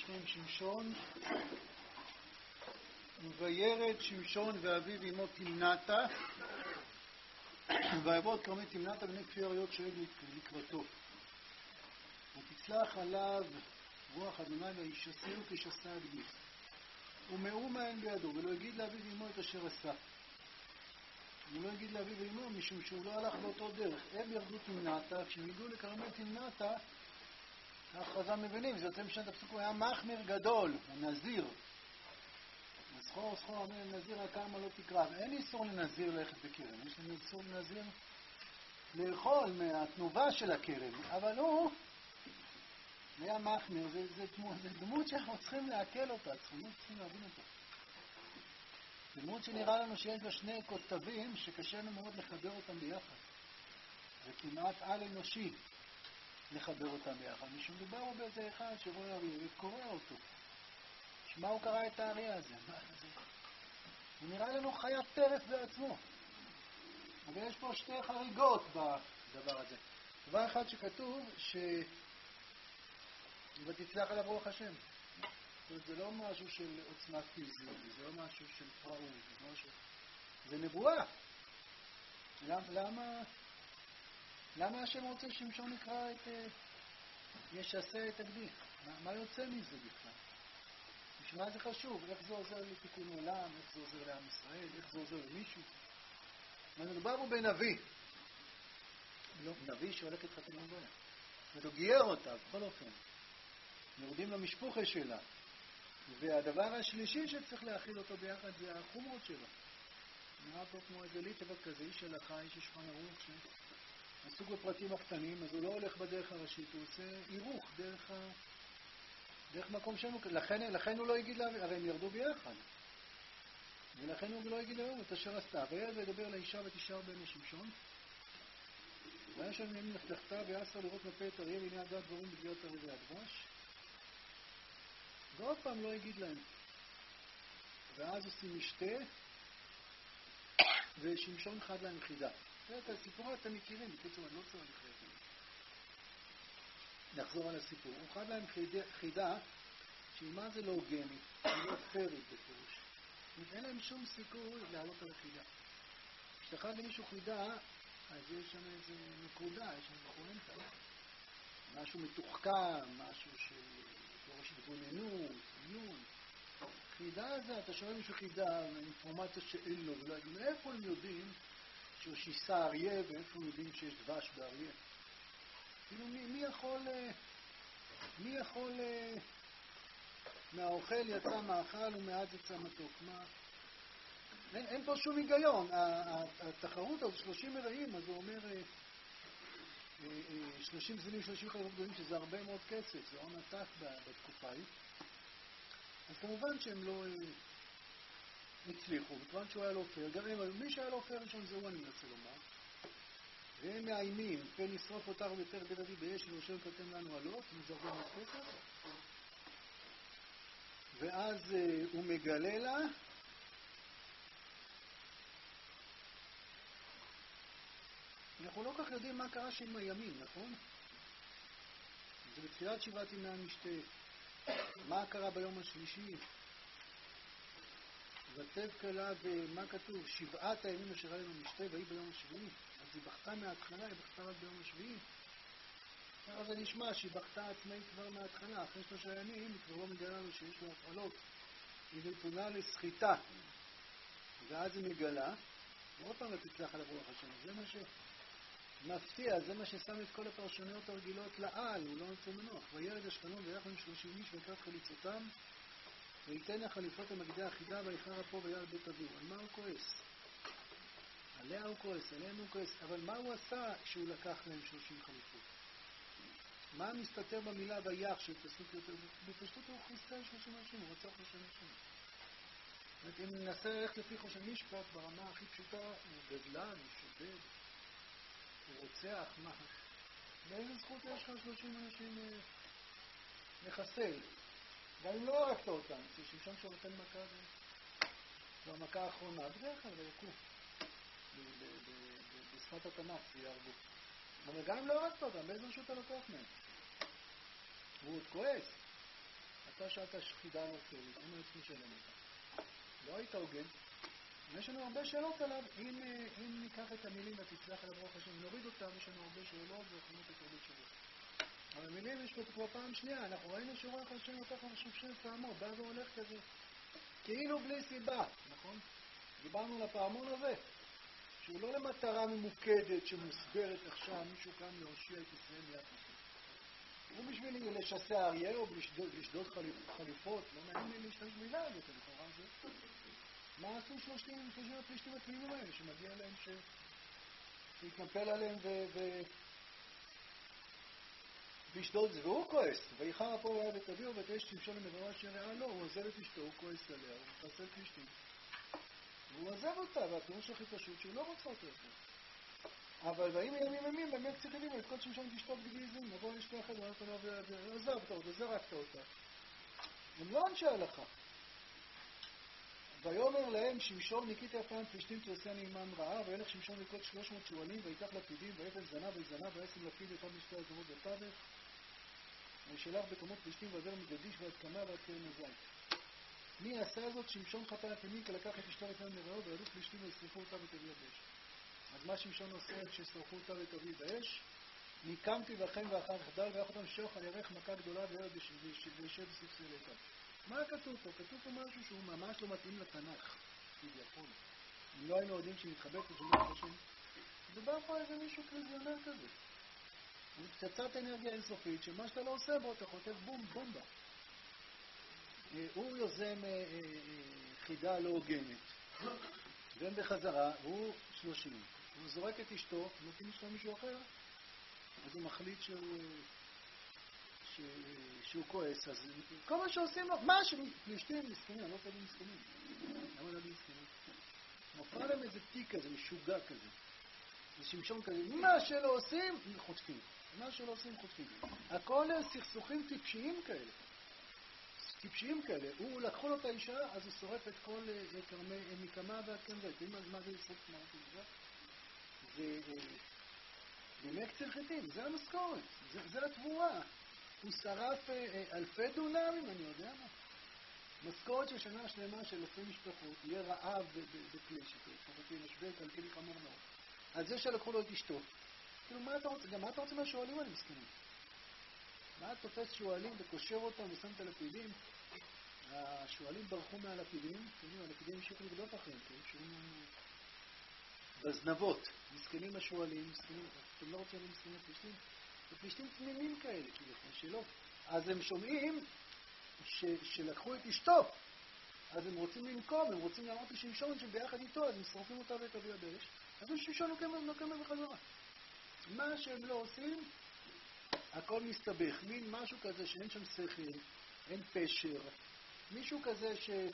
שם שמשון, וירד שמשון ואביו אמו תמנתה, ויבוא את כרמי תמנתה בני כפיר אריות שואג לקראתו. ותצלח עליו רוח אדוני וישסהו כשסה הגדי. ומאומה אין בידו, ולא יגיד לאביו אמו את אשר עשה. הוא לא יגיד לאביו ואמו משום שהוא לא הלך באותו דרך. הם ירדו תמנתה, כשהם הגיעו לכרמי תמנתה, ההכרזה מבינים, זה יוצא משנת הפסוק, הוא היה מחמיר גדול, הוא נזיר. סחור אומר לנזיר הכרמה לא תקרב. אין איסור לנזיר ללכת בכרם, יש לנו איסור לנזיר לאכול מהתנובה של הכרם, אבל הוא היה מחמיר, זה דמות שאנחנו צריכים להקל אותה, צריכים להבין אותה. דמות שנראה לנו שיש בה שני כותבים שקשה לנו מאוד לחבר אותם ביחד. זה כמעט על אנושי לחבר אותם ביחד. משום דבר הוא באיזה אחד שרואה אריה וקורא אותו. שמה הוא קרא את האריה הזה? הוא נראה לנו חיית טרף בעצמו. אבל יש פה שתי חריגות בדבר הזה. דבר אחד שכתוב ותצלח עליו רוח השם. זה לא משהו של עוצמה פיזית, זה לא משהו של פרעות, זה נבואה. למה השם רוצה שמשון יקרא ישסה את הגדי? מה יוצא מזה בכלל? בשביל מה זה חשוב? איך זה עוזר לתיקון עולם, איך זה עוזר לעם ישראל, איך זה עוזר למישהו? מדובר הוא בנביא. נביא שהולך את חתן הגויה. הוא גייר אותה, בכל אופן. יורדים למשפוחה שלה. והדבר השלישי שצריך להכיל אותו ביחד זה החומרות שלו. נראה פה כמו איזה ליטבק כזה, איש הלכה, איש שולחן ערוך, שעסוק בפרטים הקטנים, אז הוא לא הולך בדרך הראשית, הוא עושה עירוך דרך מקום שלנו. לכן הוא לא יגיד לה, הרי הם ירדו ביחד. ולכן הוא לא יגיד לה, את אשר עשתה. וילד וידבר לאישה ותשאר בן שמשון. והיה שם מהם נחתכתה ויעשר לראות מפה את אריה והנה ידע דברים בגלל אריה והדבש. ועוד פעם לא יגיד להם. ואז עושים משתה, ושמשון חד להם חידה. את הסיפור אתם מכירים, בקיצור, אני לא צריך נחזור על הסיפור. הוא חד להם חידה, שמה זה לא הוגנית, היא לא פרית בפירוש. אין להם שום סיכוי לעלות על החידה. כשאחד למישהו חידה, אז יש שם איזה נקודה, יש שם פואנטה. משהו מתוחכם, משהו שדורש התבוננות, עיון. חידה זה, אתה שואל מישהו חידה, אינפורמציה שאין לו, ולא יודעים, איפה הם יודעים שהוא שיסה אריה, ואיפה הם יודעים שיש דבש באריה? כאילו, מי יכול מהאוכל יצא מאכל ומעט יצא מתוק? אין פה שום היגיון. התחרות הזאת, 30 מרעים, אז הוא אומר 30 זינים, 30 חייבות גדולים, שזה הרבה מאוד כסף, זה הון עתק בתקופה היא. אז כמובן שהם לא הצליחו, וכמובן שהוא היה לא פייר. גם מי שהיה לא פייר ראשון זהו אני מנסה לומר. והם מאיימים, פן נשרוף אותך ויותר בדדי באש, וירושלים קטן לנו עלות, מזרבה מספסת. ואז הוא מגלה לה, אנחנו לא כך יודעים מה קרה שם הימים, נכון? זה בתחילת שבעת ימי המשתה. מה קרה ביום השלישי? וצב כלה, ומה כתוב? 7 הימים אשר היה לנו משתה, והיא ביום השביעי. אז היא בכתה מההתחלה, היא בכתה רק ביום השביעי. אז זה נשמע שהיא בכתה עצמאית כבר מההתחלה. אחרי 3 ימים היא כבר לא מגלה לו שיש לו הפעלות. היא נתונה לסחיטה. ואז היא מגלה, ועוד פעם תצלח על רוח השם. זה מה שמפתיע, זה מה ששם את כל הפרשנויות הרגילות לעל, הוא לא יוצא מנוח. וירד אשכנון ויחד עם 30 איש ויקראת חליצותם, ויתן החליפות למגדי החידה ויחר אפו וירד בית אביו. על מה הוא כועס? עליה הוא כועס, עליהם הוא כועס. אבל מה הוא עשה כשהוא לקח להם 30 חליפות? מה מסתתר במילה ויח של פסוק יותר? בפשטות הוא חיסל 30 אנשים, הוא רצח 30 אנשים. אם ננסה ללכת לפי חושן משפט ברמה הכי פשוטה, הוא גזלן, הוא שודד, הוא רוצח, מה? באיזה זכות יש לך 30 אנשים לחסל? גם אם לא הרגת אותם, זה שמשון שנותן מכה, והמכה האחרונה, בדרך כלל ויקו. בשפת התנ"ך, ויהרגו. אבל גם אם לא הרגת אותם, באיזה רשות אתה לוקח מהם? הוא עוד כועס. אתה שאלת חידה לא פרית, אין רוצים לשלם אותה. לא היית הוגן. יש לנו הרבה שאלות עליו, אם ניקח את המילים ותצלח על ברוך השם, נוריד אותם, יש לנו הרבה שאלות ויכולות לקרוא תשובות. אבל המילים יש פה כבר פעם שנייה, אנחנו ראינו שרוח השם אותך משופשף פעמו, בא והולך כזה, כאילו בלי סיבה, נכון? דיברנו על הפעמון הזה, שהוא לא למטרה ממוקדת שמוסברת עכשיו, מישהו כאן להושיע את ישראל מיד מסוים. הוא בשביל לשסע אריה או לשדוד חליפות, לא נעים לי להשתמש במילה הזאת, לכאורה זה. מה עשו 30 הפלישתים התמימים האלה, שמגיע להם שיתנפל עליהם וישדוד זה, והוא כועס, ויחר אפו ויעד את אביו ותש שמשון למברה שרעה לו, הוא עוזב את אשתו, הוא כועס עליה, הוא מחסל פלישתים. והוא עוזב אותה, והפירוש הכי פשוט שהוא לא רוצה אותה יותר. אבל באים ימים, באמת צריכים את כל שמשון תשתות בגזים, נבוא לשתי אחת, ועזבת אותה, זרקת אותה. הם לא אנשי הלכה. ויאמר להם שמשון ניקית יפן פלישתים תעשני עמם רעה, וילך שמשון לקוד 300 שועלים, ויקח לפידים, ויפן זנה וישים לפיד אחד משתי הזמות בתווך, וישלח בקומות פלישתים ועבר מגדיש ועד קמה ועד קרן הזית. מי עשה זאת? שמשון חטא לפני, כי לקח את אשתו לפני מרעו, ויעלו פלישתים וישרפו אותה ותביא באש. אז מה שמשון עושה כששרפו אותה ותביא באש? ניקמתי בכם ואחר חדל, ויח אותם שוך על ירך מכה גדולה וירד וישב בספסל איתם. מה כתוב פה? כתוב פה משהו שהוא ממש לא מתאים לתנ"ך, כביכול. אם לא היינו יודעים שמתחבק ושומע בשם, מדובר פה איזה מישהו קריזיונר כזה. זה פצצת אנרגיה אינסופית, שמה שאתה לא עושה בו, אתה חוטף בומבה. הוא יוזם חידה לא הוגנת, והם בחזרה, והוא 30. הוא זורק את אשתו, נותנים לשמוע מישהו אחר, אז הוא מחליט שהוא כועס, אז כל מה שעושים לו, מה שפלישתים מסכנים, אני לא תגיד מסכנים. למה לא מסכנים? נופל להם איזה תיק כזה, משוגע כזה. זה שמשון כזה, מה שלא עושים, חוטפים. מה שלא עושים, חוטפים. הכל סכסוכים טיפשיים כאלה. טיפשיים כאלה. הוא לקחו לו את האישה, אז הוא שורף את כל מקמה ועד כאן ואת. מה זה לסרוק מרתי זה? זה קציר חיטים, זה המשכורת. זה התבורה. הוא שרף אלפי דונמים, אני יודע מה. משכורת של שנה שלמה של 20 משפחות, יהיה רעב בפלישת, פחותי משבר, כלכלי חמור מאוד. על זה שלקחו לו את אשתו. כאילו, מה אתה רוצה? גם מה אתה רוצה מהשואלים האלה מסכנים? מה אתה תופס שואלים וקושר אותם ושם את הלפידים? השואלים ברחו מהלפידים, הלפידים המשיכו לגדות אחריהם, שואלים בזנבות, מסכנים השואלים, מסכנים, אתם לא רוצים מסכנים הפלישתים? הפלישתים תמימים כאלה, כביכול, שלא. אז הם שומעים שלקחו את אשתו, אז הם רוצים לנקום, הם רוצים להראות לשמשון שביחד איתו, אז הם שורפים אותה ואת אביה באש, אז שמשון נוקם בחזרה. מה שהם לא עושים, הכל מסתבך, מין משהו כזה שאין שם שכל, אין פשר, מישהו כזה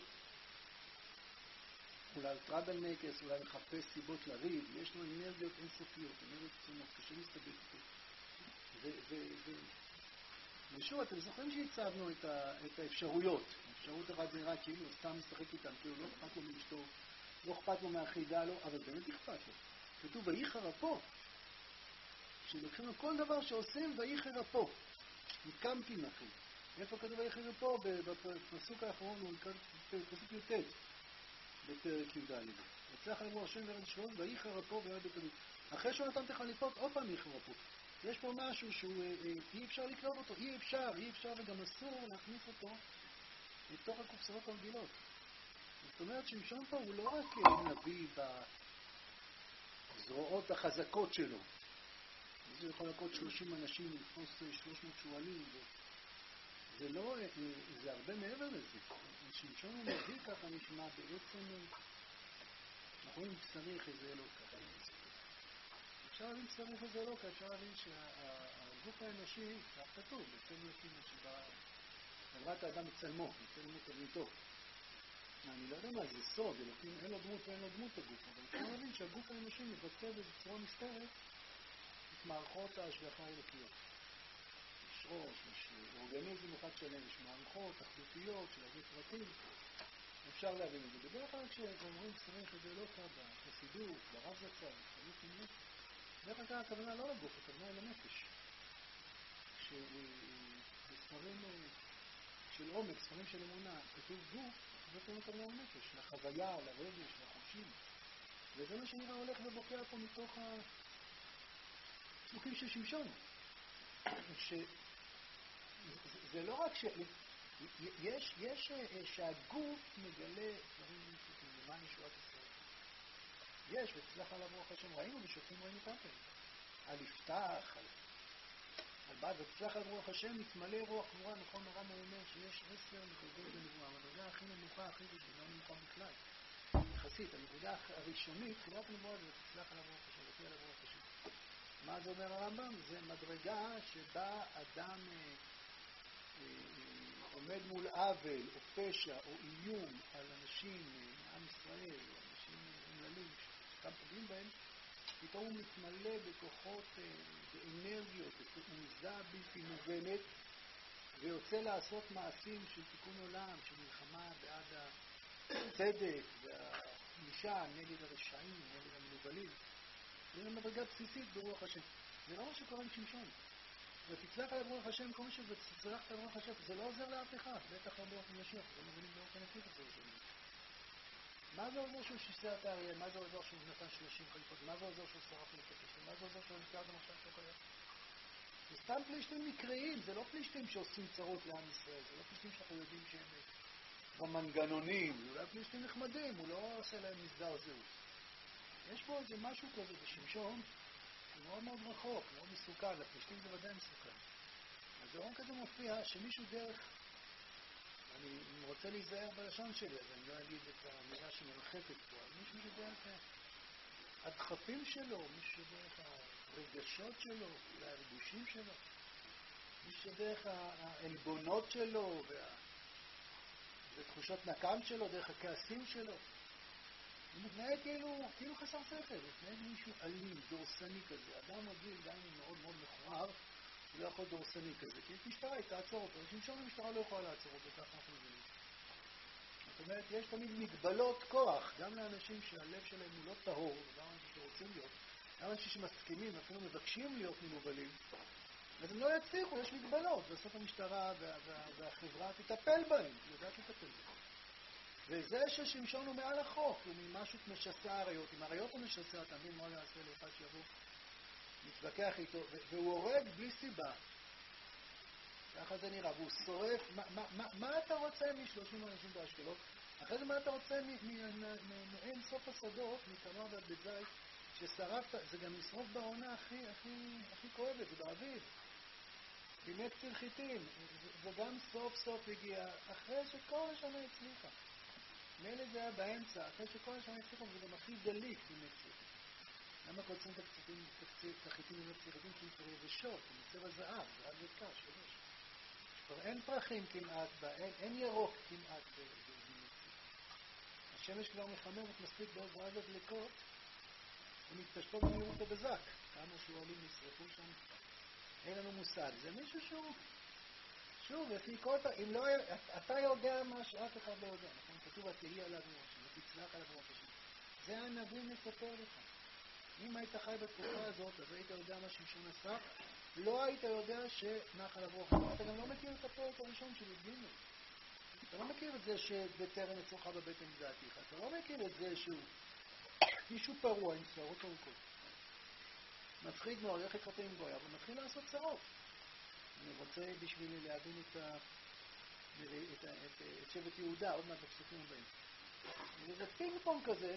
אולי טראבל מקס, אולי מחפש סיבות לריב, יש לו אנרגיות אינסופיות, אנרגיות צומות, קשה להסתבך איתו. ושוב, אתם זוכרים שהצבנו את האפשרויות. האפשרות אחת נראה כאילו סתם משחק איתם, כאילו לא אכפת לו מאשתו, לא אכפת לו מהחידה, לא, אבל באמת אכפת לו. כתוב ויחר אפו. כשלוקחים לו כל דבר שעושים ויחר אפו. נקמתי לכם. איפה כתוב ויחר אפו? בפסוק האחרון הוא פסוק י"ט בפרק י"ד. הצלח לבוא השם וארץ שרון ויחר אפו וירד בקדום. אחרי שהוא נתן את החליפות, עוד פעם יחר אפו. יש פה משהו שהוא אי אפשר לקלוט אותו, אי אפשר וגם אסור להכניס אותו לתוך הקופסאות הרגילות. זאת אומרת שמשון פה הוא לא רק נביא בזרועות החזקות שלו. זה יכול לקרות 30 אנשים, לתפוס 300 שואלים, זה לא, זה הרבה מעבר לזה. שמשון הוא מביא ככה נשמע בעצם, אנחנו רואים צריך איזה אלוק ככה. אפשר להבין שצריך את זה לא, כי אפשר להבין שהגוף האנושי, כך כתוב, בצלם אלוקים שברת האדם בצלמו, בצלם תבניתו. אני לא יודע מה זה סוד, אלוקים אין לו דמות ואין לו דמות הגוף, אבל אפשר להבין שהגוף האנושי מבטא בצורה נסתרת את מערכות ההשגחה האלוקיות. יש ראש, יש אורגניזם אחד שלם, יש מערכות אחדותיות של הרבה פרטים, אפשר להבין את זה. בדרך כלל כשאומרים צריך את זה לא ככה, בחסידות, ברב זצ"ל, בחסידות פנימית, דרך כלל הכוונה לא לגוף, הכוונה היא לנפש. שבספרים של עומק, ספרים של אמונה, כתוב גוף, זה תאונות עולם נפש, לחוויה, לרגש, לחושים. וזה מה שנראה הולך ובוקע פה מתוך הפסוקים של שמשון. זה לא רק יש שהגוף מגלה דברים נפסקים, למען ישועת ישראל. יש, וצלח עליו רוח השם, ראינו ושופטים ראינו כפל. על יפתח, על בעד, וצלח על רוח השם, מתמלא רוח גבורה, נכון הרב אומר שיש 10 נקודות בנבואה, המדרגה הכי נמוכה, הכי ראשונה, לא נמוכה בכלל. יחסית, הנקודה הראשונית, תחילת הנבואה זה תצלח עליו רוח השם, ותהיה עליו רוח השם. מה זה אומר הרמב"ם? זה מדרגה שבה אדם עומד מול עוול או פשע או איום על אנשים מעם ישראל או אנשים אומללים שגם פוגעים בהם, פתאום הוא מתמלא בכוחות, באנרגיות, בתעוזה בלתי מובנת, ויוצא לעשות מעשים של תיקון עולם, של מלחמה בעד הצדק והקדושה נגד הרשעים, נגד המנוולים. זה מדרגה בסיסית ברוח השם. זה לא מה שקורה עם שמשון. ותצלח עליו רוח השם, כל מי שצלחת על רוח השם, זה לא עוזר לאף אחד, בטח לא באופן ישיר, זה לא מבינים באופן ישיר, זה עוזר לי. מה זה עוזר שהוא שיסע את האריה? מה זה עוזר שהוא נתן 30 חליפות? מה זה עוזר שהוא שרף לפתיסים? מה זה עוזר שהוא נזכר במחשב שלו כל יום? זה סתם פלישתים מקראיים, זה לא פלישתים שעושים צרות לעם ישראל, זה לא פלישתים שאנחנו יודעים שהם במנגנונים, זה אולי פלישתים נחמדים, הוא לא עושה להם מזדהר זהות. יש פה איזה משהו כזה בשמשון, הוא מאוד מאוד רחוק, מאוד מסוכן, לפלישתים זה ודאי מסוכן. אז דרום כזה מופיע שמישהו דרך, אני רוצה להיזהר בלשון שלי, אז אני לא אגיד את המילה שמרחקת פה, אבל מישהו שדרך הדחפים שלו, מישהו שדרך הרגשות שלו, והרגושים שלו, מישהו שדרך העלבונות שלו, ותחושות נקם שלו, דרך הכעסים שלו. הוא מתנהג כאילו חסר שכל, הוא מתנהג מישהו אלים, דורסני כזה. אדם רגיל, גם אם מאוד מאוד מכוער, הוא לא יכול דורסני כזה, כי יש משטרה, היא תעצור אותו. שמשון המשטרה לא יכולה לעצור אותו, כך אנחנו מבינים. זאת אומרת, יש תמיד מגבלות כוח, גם לאנשים שהלב שלהם הוא לא טהור, וגם אנשים שרוצים להיות, גם אנשים שמסכימים, אפילו מבקשים להיות מנובלים, אז הם לא יצליחו, יש מגבלות. בסוף המשטרה והחברה תטפל בהם, היא יודעת לטפל בהם. וזה ששמשון הוא מעל החוק, הוא ממשהו משסע עריות. אם עריות הוא משסע, אתה מבין מה יעשה לאחד שיבוא, מתווכח איתו, והוא הורג בלי סיבה. ככה זה נראה, והוא שורף. מה אתה רוצה מ-30 אנשים באשקלון? אחרי זה מה אתה רוצה מאין סוף השדות, מתמר ועד בית זית, ששרפת, זה גם לשרוף בעונה הכי כואבת, זה באביב. בימי קציר חיטים, וגם סוף סוף הגיע, אחרי שכל השנה הצליחה. מילא זה היה באמצע, אחרי שכל השנה הצליחה, זה גם הכי דליק בימי קציר חיטים. למה קוצרים את החיטים בימי קציר חיטים? כי כבר יבשות, זה מצבע זהב, זה רק וקש, חדש. כבר אין פרחים כמעט, אין ירוק כמעט בימי קציר. השמש כבר מחממת מספיק בעוד ואז הדלקות, ומתפשטות במהירות בבזק. כמה שואלים נשרפו שם. אין לנו מושג. זה מישהו שהוא... שוב, יש לי כל פעם... אם לא... אתה יודע מה שאף אחד לא יודע. נכון? כתוב, תהי עליו ראש, ותצלח עליו ראש השם. זה הנביא מספר לך. אם היית חי בתקופה הזאת, אז היית יודע מה שמשון עשה. לא היית יודע שנח עליו ראש השם. אתה גם לא מכיר את הפרק הראשון של י"ג. אתה לא מכיר את זה שבטרם אצלך בבטן דעתיך. אתה לא מכיר את זה שהוא... מישהו פרוע עם שערות ארוכות. מצחיק מאוד, הולך לקראתי עם גויה, אבל מתחיל לעשות צרות. אני רוצה בשביל להבין את שבט יהודה, עוד מעט בפסוקים הבאים. וזה פינג פונג כזה.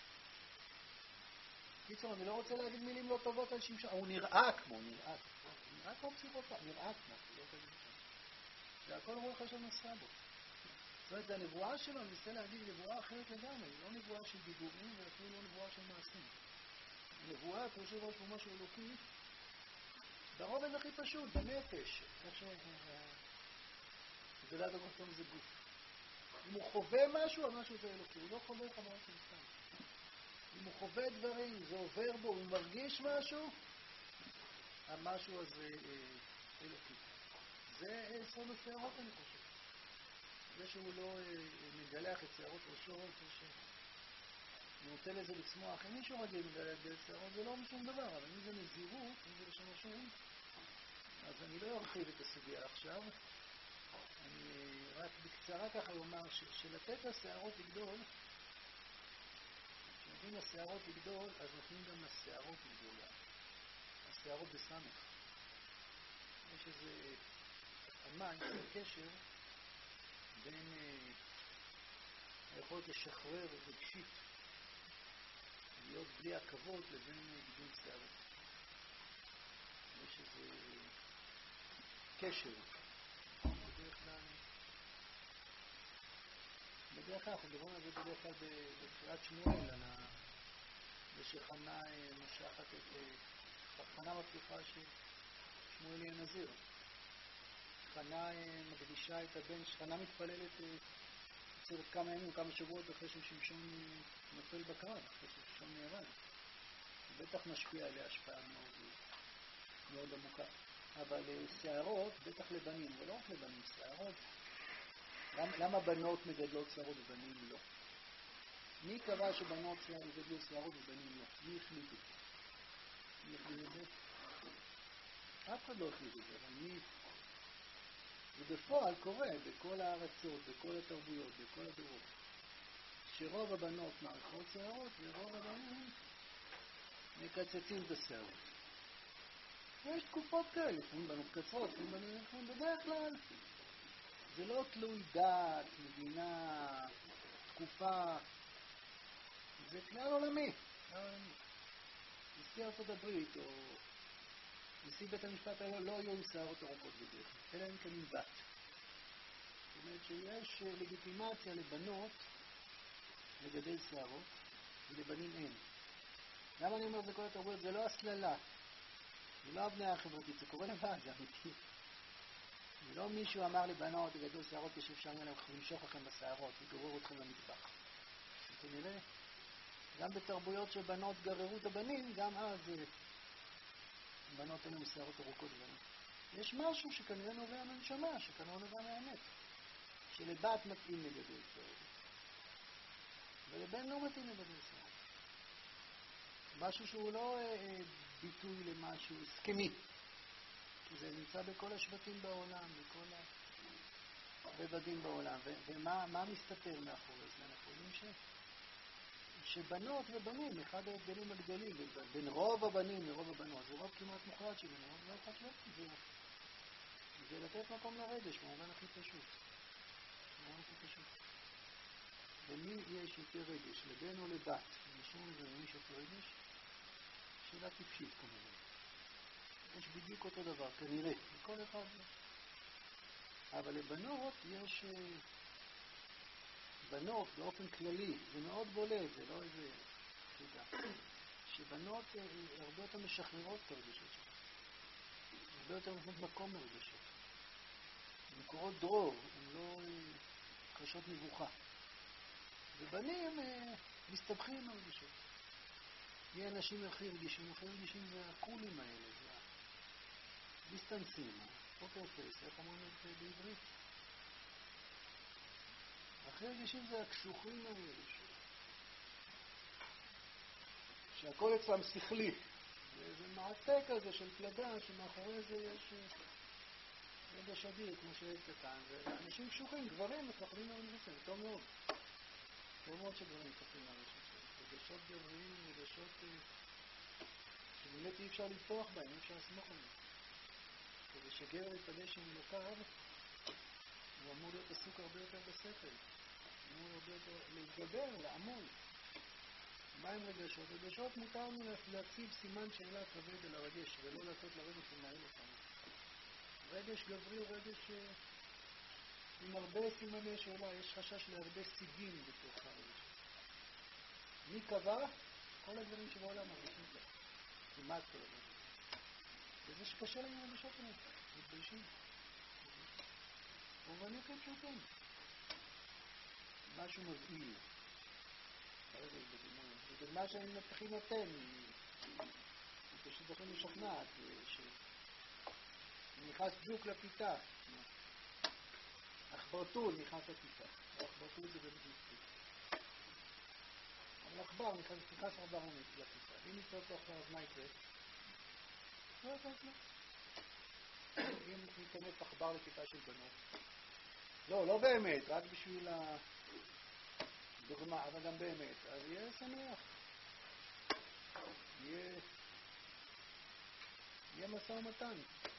קיצור, אני לא רוצה להגיד מילים לא טובות על שמשון. הוא נראה כמו פסיכופת, נראה כמו. זה הכל רוח השם נסע בו. זאת אומרת, הנבואה שלו, אני רוצה להגיד נבואה אחרת לגמרי. היא לא נבואה של דיבורים, ואפילו לא נבואה של מעשים. נבואה, פרשי ראש הוא משהו אלוקי, ברובד הכי פשוט, בנפש. איך ש... זה לא הדבר טוב, זה גוף. אם הוא חווה משהו, המשהו זה אלוקי. הוא לא חווה חוויה של סתם. אם הוא חווה דברים, זה עובר בו, הוא מרגיש משהו, המשהו הזה אלוקי. זה סוד השערות, אני חושב. זה שהוא לא מגלח את שערות ראשו, זה ש... הוא נוטה לזה לצמוח. אם מישהו רגיל מגלח את שערות, זה לא משום דבר, אבל אם זה נזירות, אם זה לשם השם, אז אני לא ארחיב את הסוגיה עכשיו. אני רק בקצרה ככה אומר שלתת לשערות לגדול, כשנותנים לשערות לגדול, אז נותנים גם לשערות לגדול. השערות בסמך. יש איזה התאמה, יש איזה קשר בין היכולת לשחרר רגשית, להיות בלי הכבוד לבין גידול שערות. יש איזה קשר. בדרך כלל אנחנו מדברים על זה בדרך כלל בקריאת שמואל, על זה שחנה משחת חנה מבטיחה ששמואל יהיה נזיר. חנה מקדישה את הבן, חנה מתפללת צורת כמה ימים, כמה שבועות אחרי ששמשון נופל בקרב, אחרי ששמשון נהרג. זה בטח משפיע עליה השפעה מאוד עמוקה. אבל שערות, בטח לבנים, ולא רק לבנים, שערות. למה בנות מגדלות שערות ובנים לא? מי קבע שבנות יגדלו שערות ובנים לא? מי החליט את זה? מי החליט את זה? אף אחד לא החליט את זה, אבל מי... ובפועל קורה בכל הארצות, בכל התרבויות, בכל הדורות, שרוב הבנות מערכות שערות ורוב הבנים מקצצים את השערות. יש תקופות כאלה, לפעמים בנות קצרות, לפעמים בנות קצרות, בדרך כלל זה לא תלוי דת, מדינה, תקופה, זה כלל עולמי. נשיא ארצות הברית או נשיא בית המשפט העליון לא יהיו עם שערות ארוכות בדרך כלל, אלא הם כאן בת. זאת אומרת שיש לגיטימציה לבנות לגדל שערות ולבנים אין. למה אני אומר בכל התרבויות? זה לא הסללה, זה לא הבניה החברתית, זה קורה לבד, זה אמיתי. זה לא מישהו אמר לבנות לגדל שערות כשאפשר למשוך לכם בשערות, לגרור אתכם למטבח. כנראה, גם בתרבויות שבנות גררו את הבנים, גם אז בנות אין עם שערות ארוכות בנות. יש משהו שכנראה נובע מהנשמה, שכנראה נובע מהאמת, שלבת מתאים לגדל שערות. ולבן לא מתאים לגדל שערות. משהו שהוא לא ביטוי למשהו הסכמי. כי זה נמצא בכל השבטים בעולם, בכל הרבדים בעולם. ומה מסתתר מאחורי זה? אנחנו יודעים שבנות ובנים, אחד ההבדלים הגדולים, בין רוב הבנים לרוב הבנות, זה רוב כמעט מוחלט שבנות, לא אחד לא. זה לתת מקום לרגש, במובן הכי פשוט. במובן הכי פשוט. ומי יש יותר רגש, לבן או לבת? משום לזה, מי יש יותר רגש? שאלה טיפשית כמובן. יש בדיוק אותו דבר, כנראה, לכל אחד. אבל לבנות יש... בנות באופן כללי, זה מאוד בולט, זה לא איזה חידה. שבנות הרבה יותר משחררות את הרגשות שלהם. הרבה יותר נותנות מקום לרגשות. הן קורות דרור, הן לא קשות מבוכה. ובנים מסתבכים עם הרגשות. מי אנשים הכי רגישים? הכי רגישים זה הקולים האלה, זה הדיסטנסים, הפוקר פייס, איך אומרים את זה בעברית? הכי רגישים זה הקשוחים האלה, שהכל אצלם שכלי. זה מעטה כזה של פלדה, שמאחורי זה יש רגש אדיר, כמו שיש קטן, ואנשים קשוחים, גברים מפחדים מהרגשות, טוב מאוד. טוב מאוד שגברים מפחדים מהרגשות. רגשות גבריים, רגשות שבאמת אי אפשר לפתוח בהם, אי אפשר לסמוך עליהם. כדי שגבר יפגש עם אלוקיו, הוא אמור להיות עסוק הרבה יותר בשכל. אמור הרבה יותר להתגבר, לעמול. מה הם רגשות? רגשות מותר לנו להציב סימן שאלה כבד על הרגש, ולא לעשות לרגש שמנהל אותנו. רגש גברי הוא רגש עם הרבה סימני שאלה, יש חשש להרבה סיגים בתוך הרגש. מי קבע? כל הדברים שבעולם מרגישים כך. כמעט כל הדברים. וזה שקשה להם הרגשות שלהם. מתביישים. אבל כן פשוטים. משהו מבהיל. זה דוגמה שאני הכי נותן. אני פשוט הכי משכנעת. נכנס ג'וק לפיתה. אכברטול נכנס לפיתה. אכברטול זה באמת מספיק. אבל אכבר נכנס 4 לפיתה. אם ניסה אותו עכשיו, אז מה יקרה? לא יקרה כלום. אם ניכנס אכבר לפיתה של בנות, לא באמת, רק בשביל הדוגמה, אבל גם באמת. אז יהיה שמח. יהיה משא ומתן.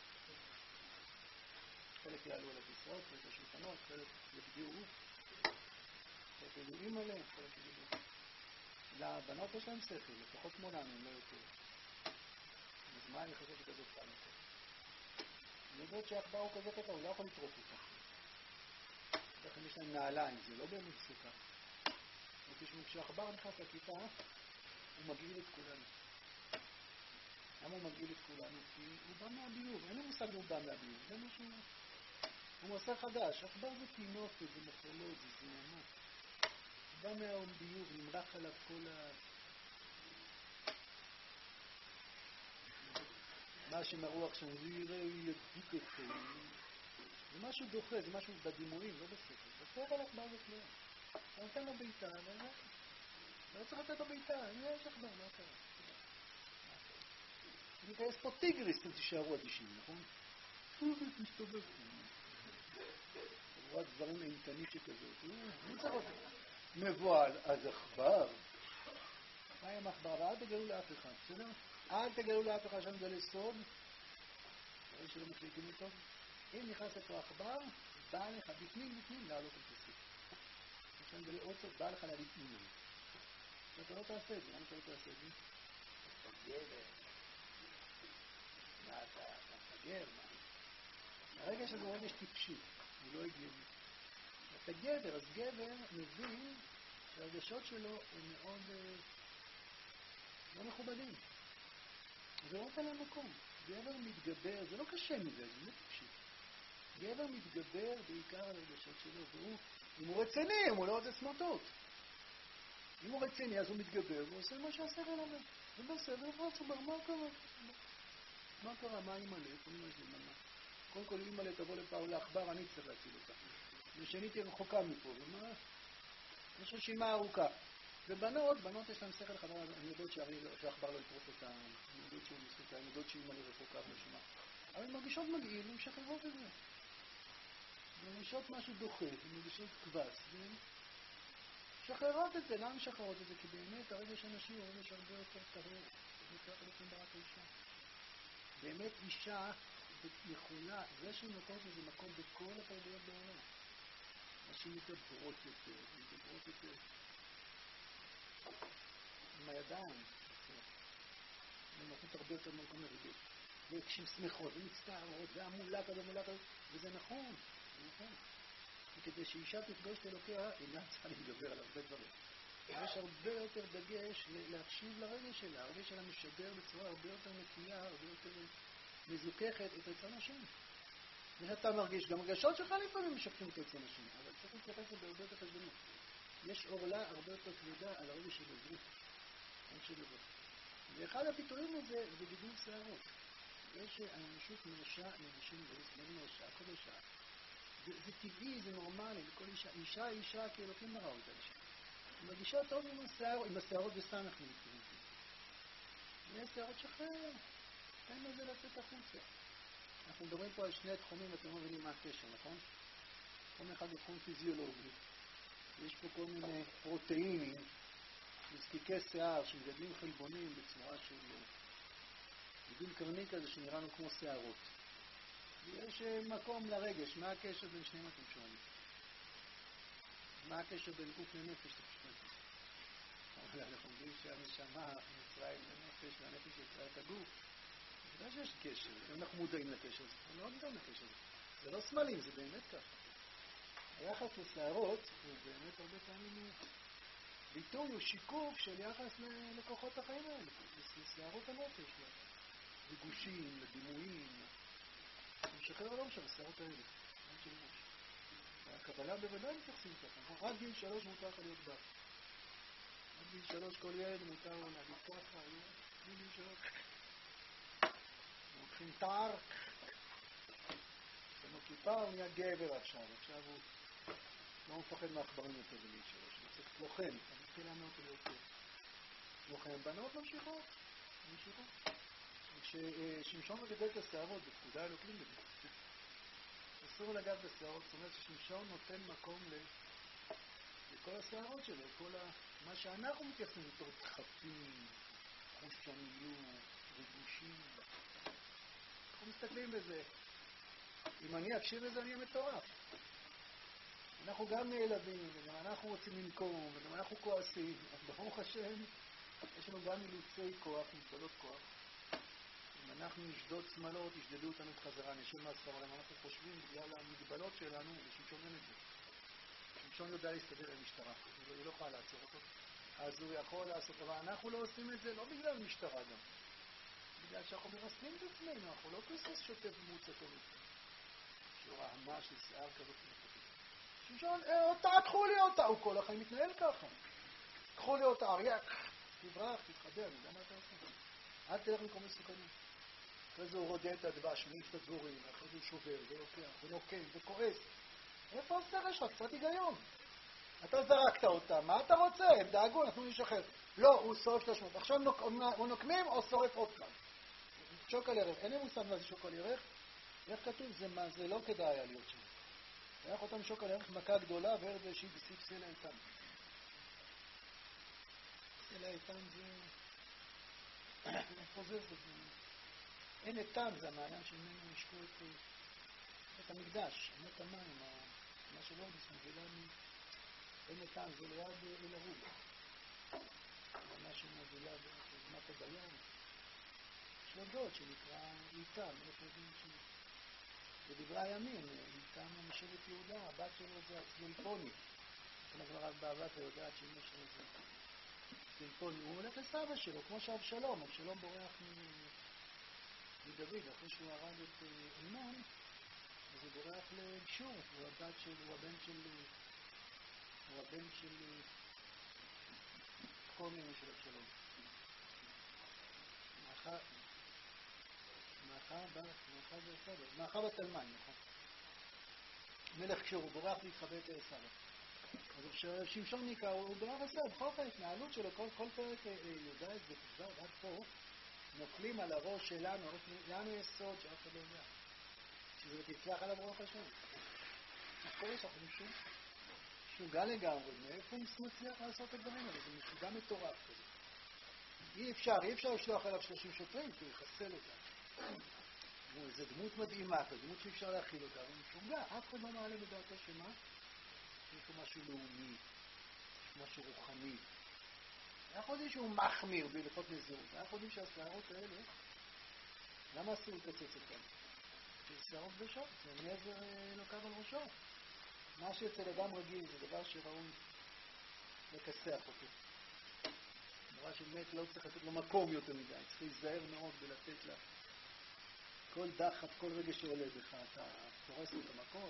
חלק יעלו על הכיסאות, חלק השולחנות, חלק יגדירו, חלק יגידו עליהם, חלק יגידו. לבנות יש להם שכל, לפחות כמו לנו, לא יותר. אז מה אני חושב שכזאת פעם יותר? אני יודעת שהעכבר הוא כזה קטן, הוא לא יכול לטרוף אותה. לכן יש להם נעליים, זה לא באמת סוכה. ותשמעו, כשהעכבר נכנס לכיתה, הוא מגעיל את כולנו. למה הוא מגעיל את כולנו? כי הוא בא מהביוב, אין לי מושג הוא בא מהביוב, זה משהו... הוא עושה חדש, עכבר זה תינוקת, זה מחולות, זה זיהמה. הוא בא מהביוב, נמרח עליו כל מה שמרוח שם, זה ידביק אתכם. זה משהו דוחה, זה משהו בדימויים, לא בספר. בספר על עכבר זה כלום. אתה נותן לו ביתה, לא צריך לתת לו ביתה, יש עכבר, מה קרה? אני אכנס פה טיגריס, אתם תישארו אדישים, נכון? תסתובב. רואה דברים אימתני שכזאת. אני צריך אותם. מבועל, אז עכבר. מה עם עכבר? אל תגלו לאף אחד, בסדר? אל תגלו לאף אחד שאני מגלה סוד. דברים שלא מחליטים איתו. אם נכנס לפה עכבר, בא לך בפנים לעלות את הסוד. כשאני מגלה עוד סוד, בא לך להגיד אימא. ואתה לא תעשה את זה, למה אתה לא תעשה את זה? אתה גבר. מה אתה מפגר? הרגע שזה רגש טיפשי, הוא לא הגיוני. אתה גבר, אז גבר מבין שהרגשות שלו הם מאוד לא מכובדים. זה לא נותן להם מקום. גבר מתגבר, זה לא קשה מזה, זה לא טיפשי. גבר מתגבר בעיקר על הרגשות שלו, והוא, אם הוא רציני, הוא לא רוצה סמרטוט. אם הוא רציני, אז הוא מתגבר, והוא עושה מה שהשכל אומר. זה בסדר, מה קרה? מה קרה? מה היא מלא? קודם כל, אם מלא תבוא לפעול לעכבר, אני צריך להציל אותה. ושנית היא רחוקה מפה, ומה? יש רשימה ארוכה. ובנות יש להם שכל חבר, אני יודעת שהעכבר לא יטרוף אותה, אני יודעת שהוא מסוכן, אני יודעת שהיא מלא רחוקה ושמה. אבל הן מרגישות מגעיל, הן משחררות את זה. הן מרגישות משהו דוחה, הן מרגישות כבש, והן משחררות את זה. למה משחררות את זה? כי באמת הרגש הנשי הוא רגש הרבה יותר טהור. זה נקרא בעצם ברק האישה. באמת אישה יכולה, זה שהיא נותנת לזה מקום בכל התרבויות בעולם. נשים מדברות יותר, עם הידיים, הן נותנות הרבה יותר מקום לרגש. וכשהן שמחות, ומצטערות, והמולה כזה, וזה נכון, זה נכון. וכדי שאישה תפגוש את אלוקיה, אינה צריכה להתגבר על הרבה דברים. יש הרבה יותר דגש להקשיב לרגש שלה, הרגש שלה משדר בצורה הרבה יותר נקייה, הרבה יותר מזוכחת את רצון השם. ואתה מרגיש, גם הרגשות שלך לפעמים משקפים את רצון השם, אבל צריך להתייחס לזה בהרבה יותר חשבונות. יש עורלה הרבה יותר כבדה על הרגש של עזרי. ואחד הפיתויים לזה זה גידול שערות. יש האנושות מרשה לנשים ולסמלים מרשה, הכל מרשה. זה טבעי, זה נורמלי, לכל אישה. אישה כי אלוקים ברא אותה אישה. היא מרגישה טוב עם השערות בסמך מתכוונים. יש שערות שחרר, אין לזה לצאת החוצה. אנחנו מדברים פה על שני תחומים, ואתם לא מבינים מה הקשר, נכון? תחום אחד הוא תחום פיזיולוגי. יש פה כל מיני פרוטאינים, מספיקי שיער שמגדלים חלבונים בצורה של גידול קרני כזה שנראה לנו כמו שערות. ויש מקום לרגש. מה הקשר בין שניהם אתם שואלים? מה הקשר בין גוף לנפש? אבל אנחנו יודעים שהנשמה יצרה את הנפש והנפש יצרה את הגוף. זה שיש קשר, אנחנו מודעים לקשר, אנחנו לא מודעים לקשר. זה לא סמלים, זה באמת ככה. היחס לשערות הוא באמת הרבה פעמים ביטוי הוא שיקוף של יחס לכוחות החיים האלה, לשערות הנפש, לגושים, לדימויים. משחרר או לא משחרר, לשערות האלה. הקבלה בוודאי מתייחסים ככה. עד גיל 3 מותר לך להיות בר. עד גיל 3 כל ילד מותר לו להגיד ככה, עד גיל 3. לוקחים תאר, ומכיפה הוא נהיה גבר עכשיו הוא לא מפחד מעכברים יותר בגיל 3, הוא צריך לוחם, אז מתחיל לענות ליותר. לוחם, בנות ממשיכות. כששמשון מגדל את השערות, בפקודה אלוקים בזה. אסור לגעת בשערות, זאת אומרת ששמשון נותן מקום לכל השערות שלו, מה שאנחנו מתייחסים בתור דחפים, חושניות, ריגושים. אנחנו מסתכלים בזה. אם אני אקשיב לזה, אני אהיה מטורף. אנחנו גם נעלבים, וגם אנחנו רוצים לנקום, וגם אנחנו כועסים. אז ברוך השם, יש לנו גם אילוצי כוח, מגבלות כוח. אם אנחנו נשדוד שמאלות, ישדדו אותנו בחזרה, נשאר מאסר עולם. אנחנו חושבים בגלל המגבלות שלנו, ושמשון אין את זה. שמשון יודע להסתדר עם משטרה, הוא לא יכול לעצור אותו. אז הוא יכול לעשות, אבל אנחנו לא עושים את זה, לא בגלל משטרה גם. בגלל שאנחנו מרסנים את עצמנו, אנחנו לא כסס שוטף ומוצתו מצטר. שהוא רעמה של שיער כזאת מפתית. שמשון, תקחו לי אותה, הוא כל החיים מתנהל ככה. תקחו לי אותה, אריה, תברח, תתחבר, אני יודע מה אתה עושה. אל תלך למקום מסוכנים. אחרי זה הוא רודה את הדבש, מעיף את הדבורים, אחרי זה הוא שובר, ולוקח, ונוקם, וכועס. איפה השכל שלך? קצת היגיון. אתה זרקת אותה, מה אתה רוצה? הם דאגו, נתנו להישחרר. לא, הוא שורף את השמות. עכשיו הוא נוקמים או שורף עוד פעם. שוק על ירך. אין לי מושג מה זה שוק על ירך. איך כתוב? זה לא כדאי היה להיות שם. היה אותם שוק על ירך מכה גדולה, וארד שהיא בסיף סלע איתן. סלע איתן זה... איפה זה? אין איתן, זה המעיין שממנו נשקו את המקדש, אמת המים, מה שלא מסמובילה אין איתן, זה ליד אל הרוג. מה שמובילה בזמת הדיין. יש לו דוד שנקרא איתם, איפה יודעים בדברי הימים, איתם משבט יהודה, הבת שלו זה הצלפוני. הגמרא באהבת היודעת שאמא שלו זה צלפוני. הוא הולך לסבא שלו, כמו שאבשלום. אבשלום בורח מדוד, אחרי שהוא הרג את אמנון, אז הוא בורח לגשור. הוא הבן של כל מיני של אבשלום. מאחה בתלמן, נכון. מלך כשור, הוא בורח להתחבא את סבא. אז שמשון ניקה, הוא בורח לסבא, בכל פעם ההתנהלות שלו, כל פרק יודע את זה, כבר עד פה, נופלים על הראש שלנו, לנו יש סוד שאף אחד לא יודע. שזה תצלח עליו רוח השם. הכל יש לך משוגע לגמרי, מאיפה הוא מצליח לעשות את הדברים האלה? זה משוגע מטורף כזה. אי אפשר לשלוח עליו 30 שוטרים, כי הוא יחסל אותה. זו דמות מדהימה, זו דמות שאי אפשר להכיל אותה, אבל משוגע, אף אחד לא מעלה בדעתו שמה? שיש לו משהו לאומי, משהו רוחני. אנחנו יודעים שהוא מחמיר בהלכות נזירות, אנחנו יודעים שהשערות האלה, למה אסור לקצץ אותן? כי שערות קדושות, זה נזר אלוקיו על ראשו. מה שאצל אדם רגיל זה דבר שראוי לכסח אותו. דבר שבאמת לא צריך לתת לו מקום יותר מדי, צריך להיזהר מאוד ולתת לה. כל דחף, כל רגע שעולה בך, אתה פורס את המקום,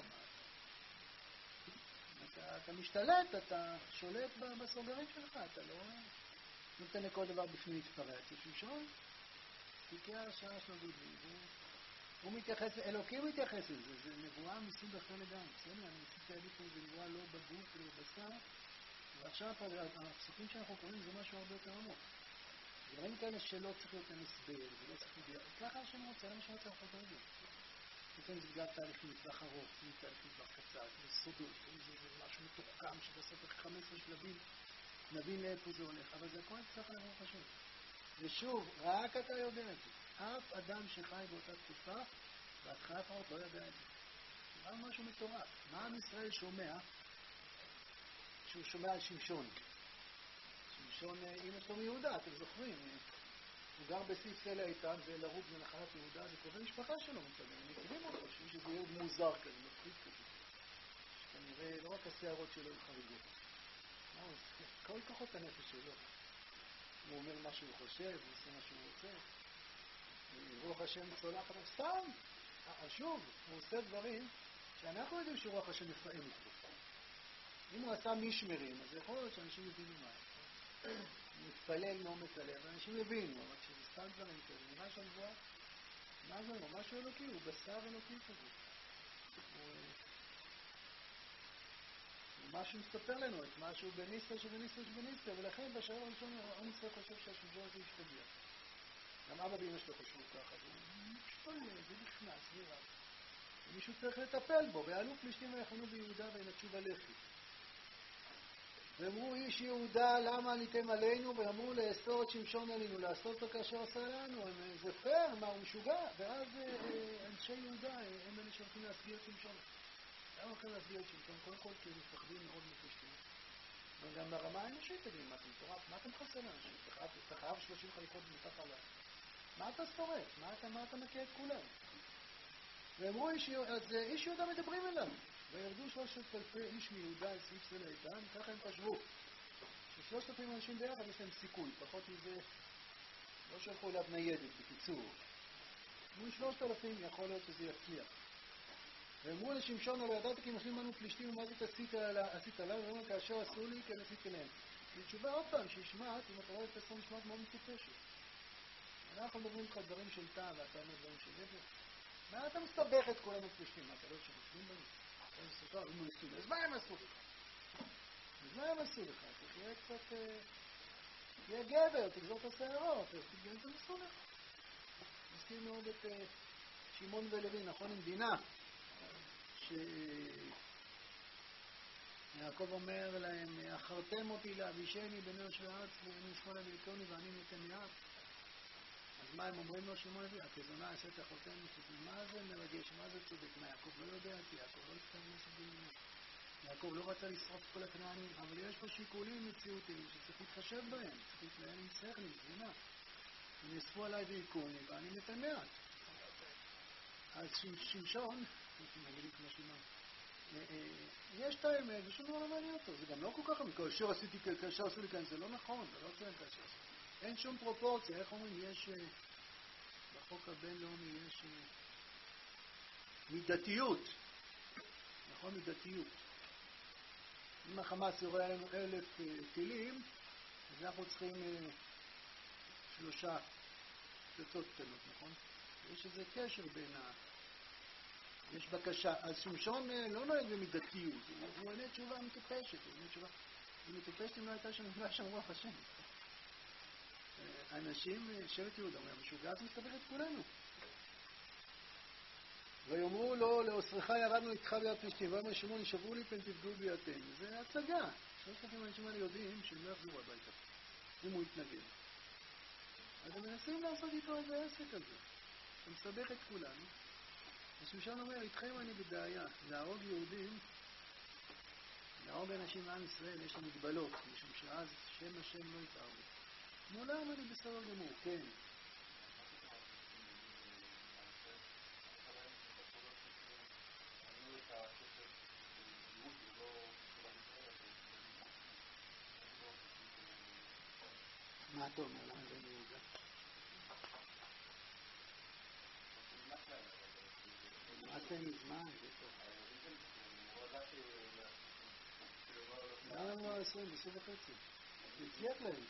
אתה משתלט, אתה שולט בסוגרים שלך, אתה לא נותן לכל דבר בפנים להתפרץ. שמשון, תיקי השעה שלו דודי, הוא מתייחס, אלוקים מתייחס לזה, זה נבואה מסוג אחר לגמרי. בסדר, אני ניסיתי להגיד פה, זה נבואה לא בגוף ולא בשר, ועכשיו הפסוקים שאנחנו קוראים זה משהו הרבה יותר עמוק. דברים כאלה שלא צריך להיות הסבר, ולא צריך להיות... ככה השם רוצה, למה שרוצה אנחנו קוראים את זה. לפעמים זה בגלל תהליכים לטווח ארוך, זה תהליכים לטווח קצר, זה סודות, זה משהו מתוחכם שבסוף 15 שלבים נבין לאיפה זה הולך, אבל זה הכל צריך לראות חשוב. ושוב, רק אתה יודע את זה. אף אדם שחי באותה תקופה, בהתחלה לפחות לא יודע את זה. זה משהו מטורף. מה עם ישראל שומע? שהוא שומע על שמשון. שמשון, אמא שלו מיהודה, אתם זוכרים. הוא גר בסיס סלע איתן, זה לרוג ונחלת יהודה, זה קרובי משפחה שלו מצדם. הם מכירים אותו, שזה יהיה מוזר כזה, מפחיד כזה. כנראה לא רק השערות שלו עם חריגות. כל כוחות הנפש שלו. הוא אומר מה שהוא חושב, הוא עושה מה שהוא רוצה. רוח השם צולח עליו סתם. שוב, הוא עושה דברים שאנחנו יודעים שרוח השם מפעם איתו. אם הוא עשה משמרים, אז יכול להיות שאנשים יבינו מה. הוא מתפלל מעומק הלב, ואנשים יבינו, אבל כשזה סתם דברים כאלה, נראה שהנבואה, מה זה? הוא משהו אלוקי, הוא בשר אלוקי כזה. הוא משהו מספר לנו את משהו בניסטר שבניסטר שבניסטר, ולכן בשלב הראשון עם ישראל חושב שהשמשון הזה ישתגע. גם אבא ואמא שלו חשבו ככה, זה משתולל, זה נכנס, זה רב. מישהו צריך לטפל בו, ועלו פלישתים ויחנו ביהודה וינטשו בלחי. ואמרו איש יהודה למה עליתם עלינו, ואמרו לאסור את שמשון עלינו, לעשות אותו כאשר עשה לנו, זה פייר, מה הוא משוגע? ואז אנשי יהודה הם אלה שהולכים להסביר את שמשון. למה הולכים להסביר את שמשון? קודם כל כי הם מפחדים מאוד מפלישתים. וגם ברמה האנושית תגידים, מה אתם מטורף? מה אתם חסר לאנשים? אתה חייב 30 חליפות במתח עליו. מה אתה שורף? מה אתה מכה את כולם? ואמרו אז איש יהודה מדברים אליו. וירדו 3,000 איש מיהודה אל סביב סלע איתן, ככה הם חשבו. 3,000 אנשים ביחד יש להם סיכוי, פחות מזה לא שלחו אליו ניידת, בקיצור. אמרו 3,000 יכול להיות שזה יצליח. ואמרו לשמשון, לא ידעת כי נכנסים בנו פלישתים ומה זאת עשית עליו, ואומרים כאשר עשו לי כן עשיתי להם. בתשובה עוד פעם שישמעת, אם אתה רואה את הסון נשמעת מאוד מטופשת. אנחנו מדברים לך דברים של טעם ואתה אומר דברים של ידע. מה אתה מסתבך את כל הפלישתים? מה אתה לא שחושבים בנו? אז מה הם עשו לך? אז מה הם עשו לך? תהיה קצת... תהיה גבר, תגזור את השערות, תגזור את המסו לך. מזכיר מאוד את שמעון ולוי, נכון עם דינה, שיעקב אומר להם, אחרתם אותי לאבישני בני יהושע ואני שמאלה ויקוני ואני נתן יד. אז מה הם אומרים לו שמעון ולוי? הכזונה עשית אחותנו, מה זה מרגש? מה זה צודק? מה יעקב לא יודע כי יעקב לא הסתר מסוגלים. יעקב לא רצה לשרוף כל הכנענים, אבל יש פה שיקולים מציאותיים שצריך להתחשב בהם, צריך להתנהל עם שכל, עם תבונה. הם יספו עליי ויקוני ואני מתנע. אז שמשון, נגיד כמו שמעון, יש את האמת ושום דבר לא מעניין אותו, זה גם לא כל כך, כאשר עשו לי כאן, זה לא נכון, זה לא צריך כאשר עשו. אין שום פרופורציה, איך אומרים, יש, בחוק הבינלאומי יש מידתיות, נכון, מידתיות. אם החמאס יורה עלינו 1,000 טילים, אז אנחנו צריכים 3 פצצות קטנות, נכון? יש איזה קשר בין יש בקשה. אז שמשון לא נוהג במידתיות, הוא עונה תשובה מטופשת, היא מטופשת אם לא הייתה שם נפלא שם רוח השם. האנשים, שבט יהודה, אומר, משוגע זה מסתבך את כולנו. ויאמרו לו, לאוסרך ירדנו איתך ביד פלישתים, ואומר שמעון, ישברו לי פן תפגעו בידתם. זה הצגה. 3,000 אנשים האלה יודעים שהם לא יחזרו הביתה, אם הוא יתנגד. אז הם מנסים לעשות איתו איזה עסק הזה. זה מסבך את כולנו. ושמשון אומר, איתכם אני בבעיה, להרוג יהודים, להרוג אנשים מעם ישראל, יש להם מגבלות, משום שאז שם השם לא יתערב. מעולם אני בסדר גמור, כן. מה אתה אומר? למה זה מיהודה? מה זה מזמן? זה טוב. למה הם לא 20? בסוף וחצי. זה הצליח להם.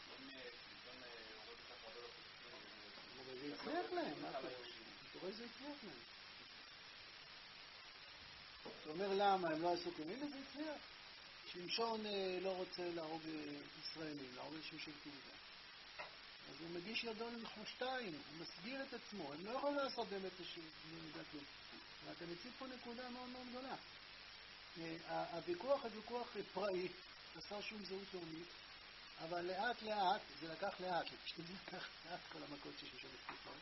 אבל זה הצליח להם. מה אתה רואה זה הצליח להם? אתה אומר למה? הם לא עשו כמין? זה הצליח. שמשון לא רוצה להרוג ישראלים, להרוג איזשהו של יהודה. אז הוא מגיש ידו למחושתיים, הוא מסגיר את עצמו, הם לא יכולים לעשות באמת מידת כלום. ואתה מציב פה נקודה מאוד מאוד גדולה. הוויכוח פראי, עשה שום זהות לאומית, אבל לאט לאט, זה לקח לאט, פשוט זה לקח לאט כל המכות ששם הסתכלות.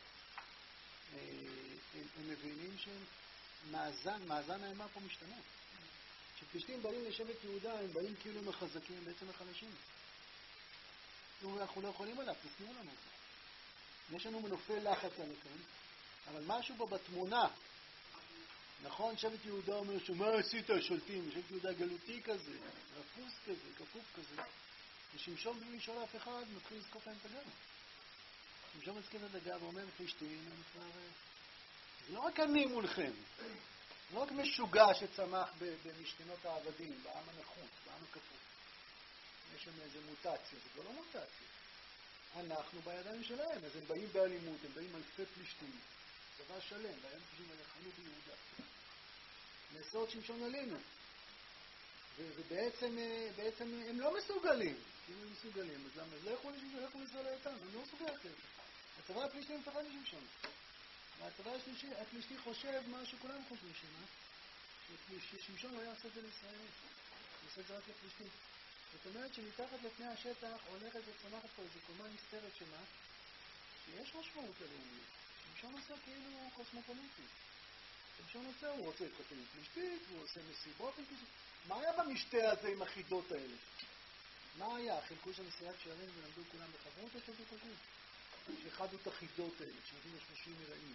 הם מבינים שמאזן האימה פה משתנה. כשפלישתים באים לשבט יהודה, הם באים כאילו הם החזקים, הם בעצם החלשים. אנחנו לא יכולים עליו, תסניעו לנו אותו. יש לנו מנופי לחץ עליכם, אבל משהו פה בתמונה, נכון, שבט יהודה אומר שמה עשית שולטים, שבט יהודה גלותי כזה, רפוס כזה, כפוף כזה, ושמשון בלי לשאול אף אחד מתחיל לזקוף להם את הגב. שמשון מזכיר את הגב ואומר פלישתים, הם כבר... זה לא רק אני מולכם, זה לא רק משוגע שצמח במשתנות העבדים, בעם הנחות, בעם הכפוף. יש שם איזו מוטציה, זה כבר לא מוטציה. אנחנו בידיים שלהם, אז הם באים באלימות, הם באים אלפי פלישתים. צבא שלם, והם חושבים על יחנו ביהודה. נעשות שמשון עלינו. ובעצם הם לא מסוגלים. אם הם מסוגלים, אז למה? לא יכולים לנסוע לאיתם, הם לא מסוגלים כאלה. הצבא הפלישתים מפחד משמשון. והצבא השלישי, הפלישתי חושב מה שכולם חושבים שמה, ששמשון לא יעשה את זה לישראל, הוא עושה את זה רק לפלישתים. זאת אומרת שמתחת לפני השטח הולכת וצומחת פה איזו קומה נסתרת שמה, שיש משמעות הלאומית. שמשון עושה כאילו קוסמופוליטי. שמשון עושה, הוא רוצה להתחתן פלישתית, הוא עושה מסיבות עם כזה. מה היה במשתה הזה עם החידות האלה? מה היה? חילקו שם מסיעת שערים ולמדו כולם בחברות או שאתם חושבים? שאחדו את החידות האלה, שנותנים לשלושים מרעים.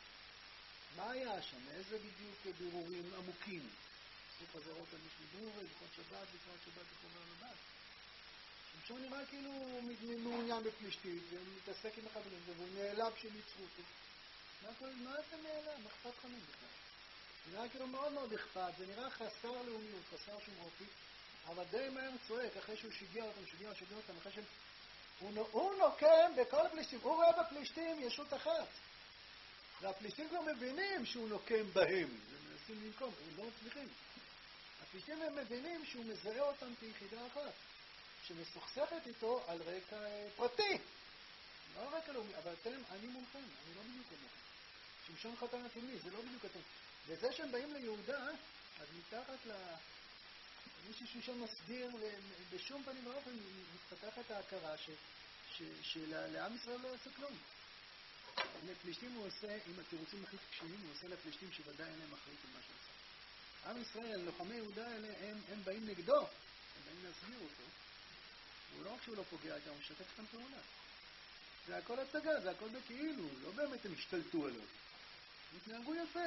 מה היה שם? איזה בדיוק בירורים עמוקים? עשו חזרות על משליבור ולכות שבת, לקראת שבת וחובה לבד. שמשון נראה כאילו הוא מעוניין בפלישתית, ומתעסק עם מחבלים, והוא נעלב שניצחו אותו. מה אתה נעלב? מה אכפת חמים בכלל? זה נראה כאילו מאוד מאוד אכפת, זה נראה חסר לאומיות, חסר שום אופי, אבל די מהר צועק, אחרי שהוא שיגע אותם, אחרי הוא נוקם בכל הפלישתים, הוא רואה בפלישתים ישות אחת. והפלישתים כבר מבינים שהוא נוקם בהם, ומנסים לנקום, הם לא מצליחים. הפלישתים הם מבינים שהוא מזהה אותם כיחידה אחת, שמסוכסכת איתו על רקע פרטי. לא על רקע לאומי, אבל אני מולכם, אני לא בדיוק כמוכם. שמשון חתן אטומי, זה לא בדיוק אתם. וזה שהם באים ליהודה, אז מתחת מישהו שמשון מסביר, בשום פנים ואופן מתפתחת ההכרה שלעם ישראל לא יעשה כלום. לפלישתים הוא עושה, עם התירוצים הכי קשיים, הוא עושה לפלישתים שוודאי אין להם אחריות על מה שעושה. עם ישראל, לוחמי יהודה האלה, הם באים נגדו, הם באים להסביר אותו. הוא לא רק שהוא לא פוגע איתם, הוא משתף איתם פעולה. זה הכל הצגה, זה הכל בכאילו, לא באמת הם השתלטו עליו. הם התנהגו יפה.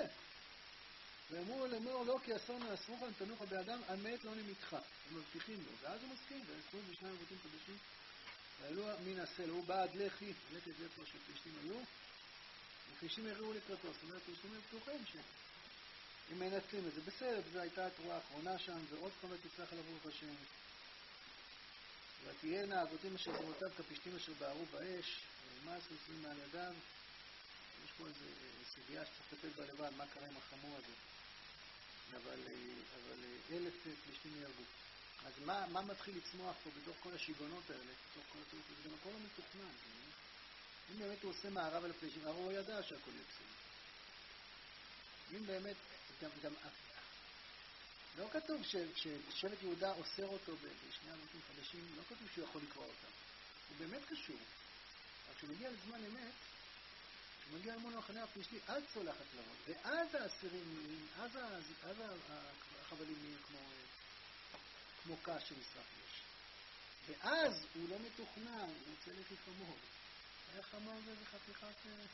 ואמרו לאמור לא כי אסון נאסרוך נתנוך באדם, המת לא נמיתך. הם מבטיחים לו, ואז הוא מסכים, ו22 עבותים חדשים. ואלו מן הסל, הוא בעד לחי, לקט זה פה שפלישתים היו, ופלישתים הראו לקראתו, זאת אומרת, פלישתים היו פתוחים שהם מנצלים את זה. בסדר, זו הייתה התרועה האחרונה שם, ועוד כמה תצלח עליו ברוך השם. ותהיינה אבותים אשר זרועותיו כפלישתים אשר בערו באש, ומעש ניסויים מעל ידיו. יש פה איזו סוגיה שצריך לטפל בה לבד, מה קרה עם החמור הזה. אבל 1,000 פלישתים נהרגו. אז מה מתחיל לצמוח פה בתוך כל השיגונות האלה, בתוך כל התירוץ הזה? גם הכל לא מתוכנן. אם באמת הוא עושה מערב על הפלישתים, הרי הוא ידע שהכל יצא. אם באמת, גם לא כתוב ששבט יהודה אוסר אותו בשני עבותים חדשים, לא כתוב שהוא יכול לקרוא אותם. הוא באמת קשור. אבל כשהוא מגיע לזמן אמת, כשהוא מגיע למון המחנה הפלישתי, אז צולחת לראות. ואז האסירים נהיים, אז החבלים נהיים כמו קש שנשרף יש. ואז הוא לא מתוכנן, הוא רוצה לכי חמור. איך חמור זה? זה חתיכת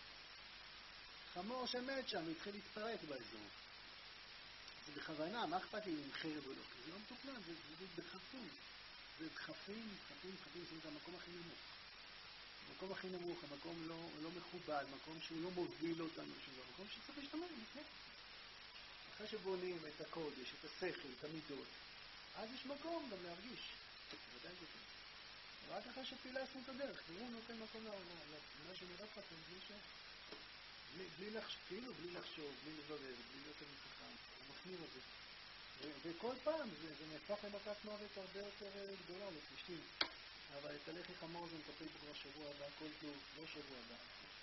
חמור שמת שם, התחיל להתפרק באזור. זה בכוונה, מה אכפת לי עם חרב או לא? זה לא מתוכנן, זה דחפים. זה דחפים, זאת אומרת, המקום הכי נמוך. המקום הכי נמוך, המקום לא מכובד, מקום שהוא לא מוביל אותנו, שזה המקום שצריך להשתמש, נכון? אחרי שבונים את הקודש, את השכל, את המידות, אז יש מקום גם להרגיש. ודאי זה כן. רק אחרי שפילסנו את הדרך, והוא נותן מקום למה שנראה לכם, בלי לחשוב, בלי לבודד, בלי להיות חכם, הוא מחמיר את זה. וכל פעם זה נהפך למכת מוות הרבה יותר גדולה לפלישתים. אבל את הלחי חמור זה נטפל פה כבר שבוע הבא, כל טוב, לא שבוע הבא.